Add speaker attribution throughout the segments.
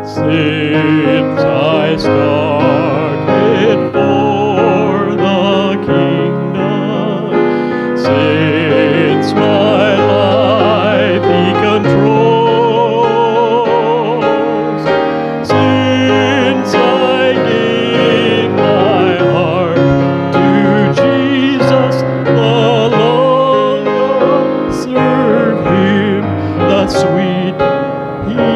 Speaker 1: Since I started for the kingdom, since my life He controls, since I gave my heart to Jesus, the longer serve Him, the sweeter He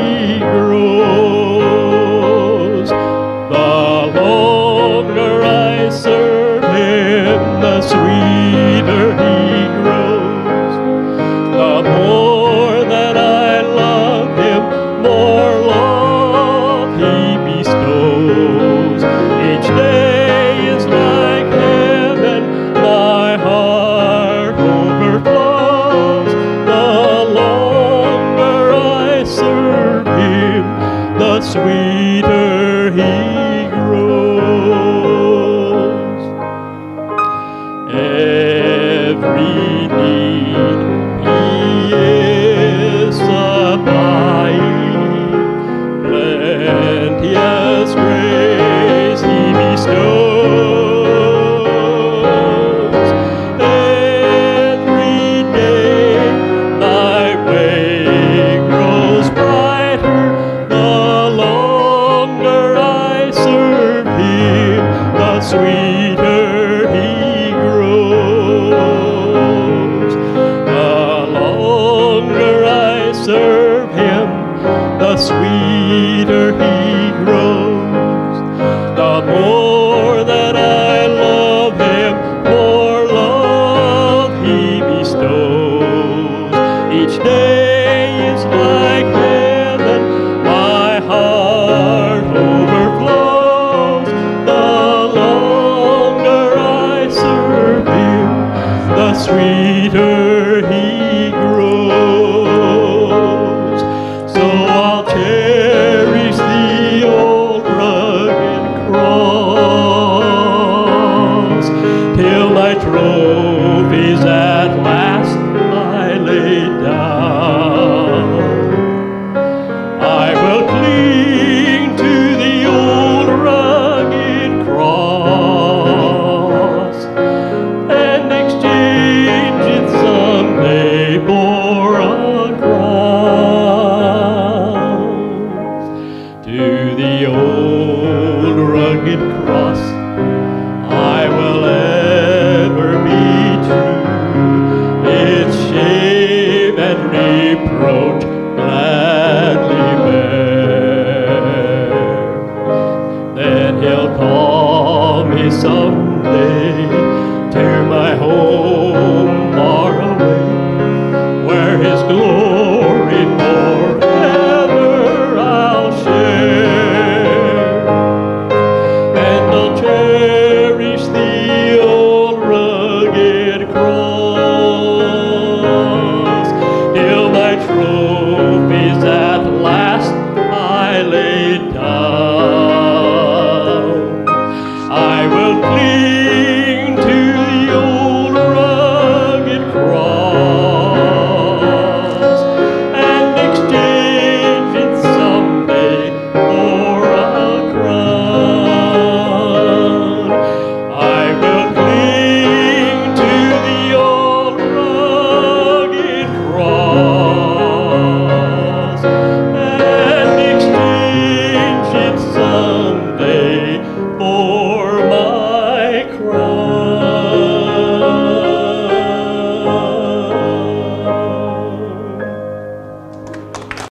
Speaker 1: grows. The longer I serve Him, the sweeter He grows. The more that I love Him, more love He bestows. Each day is like heaven, my heart overflows. The longer I serve Him, the sweeter He grows. Every need He is supplying, plenteous grace He bestows. Every day Thy way grows brighter, the longer I serve Him, the sweeter He grows. The longer I serve Him, the sweeter He grows. The more that I love Him, more love He bestows. Each day is like heaven, my heart overflows. The longer I serve Him, the sweeter He grows. So I'll cherish the old rugged cross till my trophies at last I lay down. I will cling to the old rugged cross and exchange it someday for a crown. To the old rugged cross I will ever be true. Its shame and reproach gladly bear. Then He'll call me someday to my home far away, where His glory forever I'll share. And I'll cherish the old rugged cross till my trophy